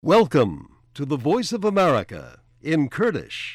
Welcome to the Voice of America in Kurdish.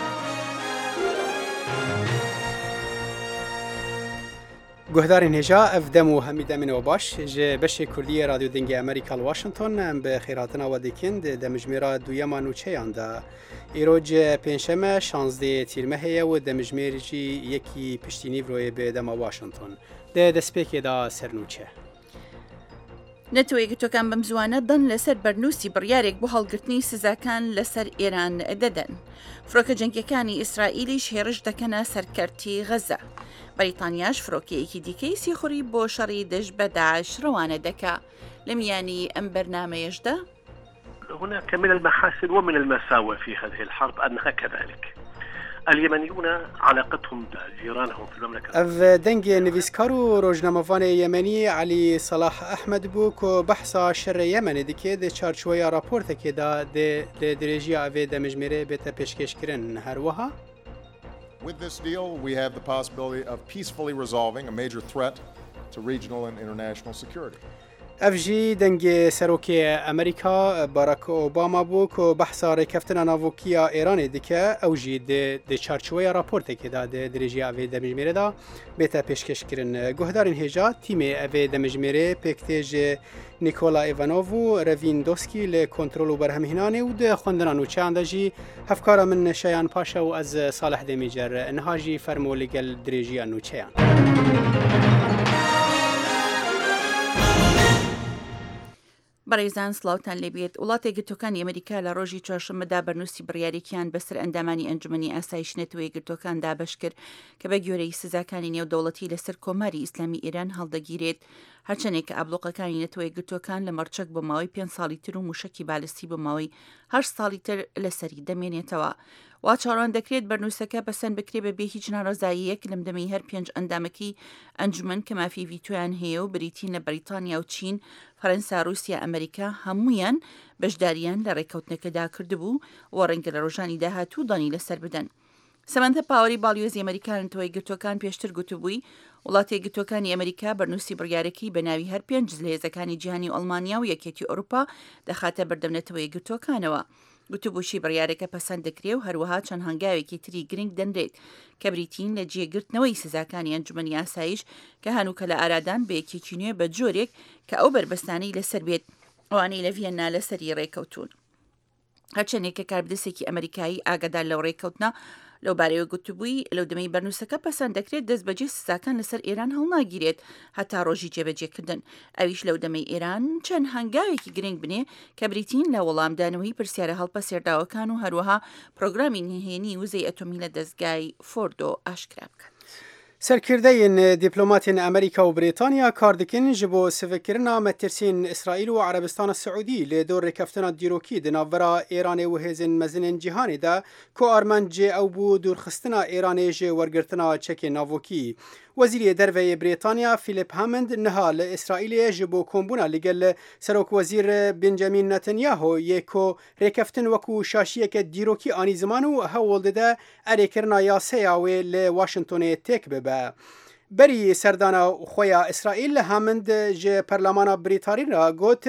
گهدارین هجا افدم و همیده من و باش جه بشه کردی رادیو دنگی امریکا واشنطن ام به خیراتنا و دیکند دمجمیرا دویما نوچه یانده ایروج پنجشنبه 16 تیرمه و دمجمیر جی یکی پشتینی روی به دما واشنطن ده دسپیک دا سرنوچه نەتەوەیەک تۆکان بەم زوانە دەن لەسەر بەرنووسی بڕیارێک بۆ هەڵگرتنی سزاکان لەسەر ئێران دەدەن. فڕۆکە جەنگیەکانی ئیسرائیلیش هێرش دەکەنە سەرکەرتی غەزە. بەریتانیاش فڕۆکەیەکی دیکەی سیخوڕی بۆ شەڕی دەژ بە داعش ڕەوانە دەکا. لە میانی ئەم بەرنامەیەشدا هناك من المحاسن ومن المساوئ في هذه الحرب أنها كذلك. اليمنيون علاقتهم بجيرانهم في المملكة اف دنگ نویسکارو روزنامه‌وان یمنی علی صلاح احمد بو کو بحثا شر یمن دکه د چارچوبه راپورت که دا د درجه اوی د مجمره به پیشکش کردن هر وها. With this deal, we have the possibility of peacefully resolving a major threat to regional and international security. افجی دنگ سروکی امریکا باراک اوباما بو که بحثا رکفتن ناوکیا ایران دیکه اوجی د چارچوبه راپورت که دا د درجه اوی د مجمره دا بهتا پیشکش کردن. گهدارین هجا تیم اوی د مجمره پکتیج نیکولا ایوانوو رویندوسکی ل کنترل و برهمهینانه و د خوندنا نوچه اندجی هفکارا من شایان پاشا و از صالح دمیجر نهاجی فرمو لگل درجه نوچه. بەڕێزان سڵاوتان لێبێت وڵاتێکی تۆکانی ئەمریکا لە ڕۆژی چوارشەممەدا بەرنووسی بڕیارێکیان بەسەر ئەندامانی ئەنجومەنی ئاسایش نێتەوەی گرتوەکان دابەش کرد کە بە گوێرەی سزاکانی نێودەوڵەتی لەسەر کۆماری ئیسلامی ئێران هەڵدەگیرێت هەرچەندێک کە ئابلۆقەکانی نێتەوەی گرتوەکان لە مەرچەک بە ماوەی 5 ساڵی تر و موشکی بالستی بە ماوەی 8 ساڵی تر لەسەری دەمێنێتەوە. وا چاڕان دەکرێت بەرنووسەکە بەسەند بکرێ بەبێ هیچ ناڕەزاییەک لەم دەمەی هەر 5 ئەندامەکەی ئەنجومەن کە مافی ڤیتۆیان هەیە و بریتین لە بەریتانیا و چین، فەرەنسا، رووسیا، ئەمریکا هەموویان بەشداریان لە ڕێکەوتنەکەدا کردبوو و ڕەنگە لە ڕۆژانی داهاتوو دانی لەسەر بدەن. سەمەندە پاوەری باڵیۆزی ئەمریکا نەتەوەی گرتوەکان پێشتر گوتبووی وڵاتی گرتوەکانی ئەمریکا بەرنووسی بڕیارەکەی بە ناوی هەر 5 لە هێزەکانی جیهانی و ئەڵمانیا و یەکێتی ئەوروپا دەخاتە بەردەمنێتەوەی گرتوەکانەوە. گوتبووشی بڕیارەکە پەسەند دەکرێ و هەروەها چەند هەنگاوێکی تری گرنگ دەنرێت کە بریتین لە جێگرتنەوەی سزاکانی ئەنجومەنی ئاسایش کە هەنووکە لە ئارادان بە یەکێکی نوێ بە جۆرێک کە ئەو بربەستانەی لەسەر بێت ئەوانەی لە ڤیەنا لەسەری ڕێکەوتون. هەرچەندێک کە کاربدەسێکی ئەمریکایی ئاگادار لەو ڕێکەوتنە لەو بارەوە گوتبووی لەو دەمەی بەرنووسەکە پەسەند دەکرێت دەست بەجێ سزاکان لەسەر ئێران هەڵناگیرێت هەتا ڕۆژی جێبەجێکردن. ئەویش لەو دەمەی ئێران چەند هەنگاوێکی گرنگ بنێ کە بریتین لە وەڵامدانەوەی پرسیارە هەڵپە سێرداوەکان و هەروەها پرۆگرامی نهێنی وزەی ئەتۆمی لە دەستگای فۆردۆ ئاشکرا بکات. سرکردین دیپلوماتین امریکا و بریتانیا کار دکن جبو سفکرنا مترسین اسرائیل و عربستان السعودی لدور رکفتنا دیروکی دناورا ایران و هزین مزنین جهانی دا کو آرمنج او بو دورخستنا ایران جه ورگرتنا چک ناوکی. وزیر دروی بریتانیا فیلیپ هامند نها لإسرائیل جبو کمبونا لگل سروک وزیر بنجامین نتانیاهو یکو رکفتن وکو شاشیه که دیروکی آنی زمانو هولده ده اریکرنا یا سیاوی لواشنطن تک ببه. بری سردانا خویا اسرائیل هامند جه پرلمانا بریتانی را گوت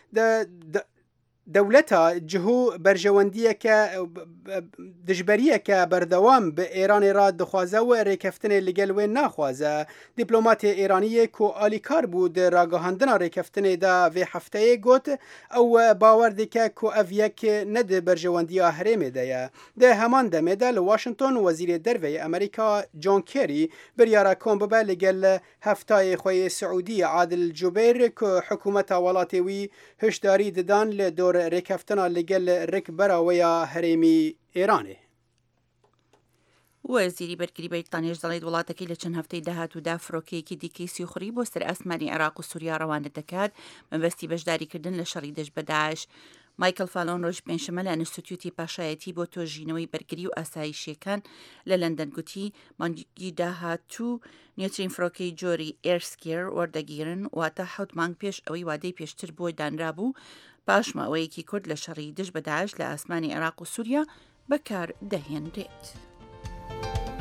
دولتا جهو برجواندیه که دجبریه که بردوام به ایران را دخوازه و ریکفتن لگل و نخوازه. دیپلومات ایرانی که آلیکار بود راگاهاندن ریکفتن دا و هفته گوت او باورده که او یک ند برجواندیه هرمه ده. ده همان دمه ده لواشنطن وزیر دروی امریکا جان کری بریاره کمبه لگل هفته خوی سعودی عادل جبیر که حکومت ولاتوی هشداری ددان لدور رکفتنا لگل رکبرا و یا هرمی ایرانه. وەزیری بەرگری بەریتانیاش دەڵێت وڵاتەکەی لە چەند هەفتەی داهاتوودا فڕۆکەیەکی دیکەی سیخوڕی بۆ سەر ئاسمانی عێراق و سووریا ڕەوانە دەکات مەبەستی بەشداریکردن لە شەڕی دەژ بە داعش. مایکل فالۆن ڕۆژ پێنجشەممە لە ئینستیتیوتی پاشایەتی بۆ تۆژینەوەی بەرگری و ئاسایشیەکان لە لەندەن گوتی مانگی داهاتوو نوێترین فڕۆکەی جۆری ئێرسکێر وەردەگیرن واتە 7 مانگ پێش ئەوەی وادەی پێشتر بۆ دانرابوو پاش ماوەیەکی کورد لە شەڕی دژ بە داعش لە ئاسمانی عێراق و سووریا بەکار دەهێنرێت.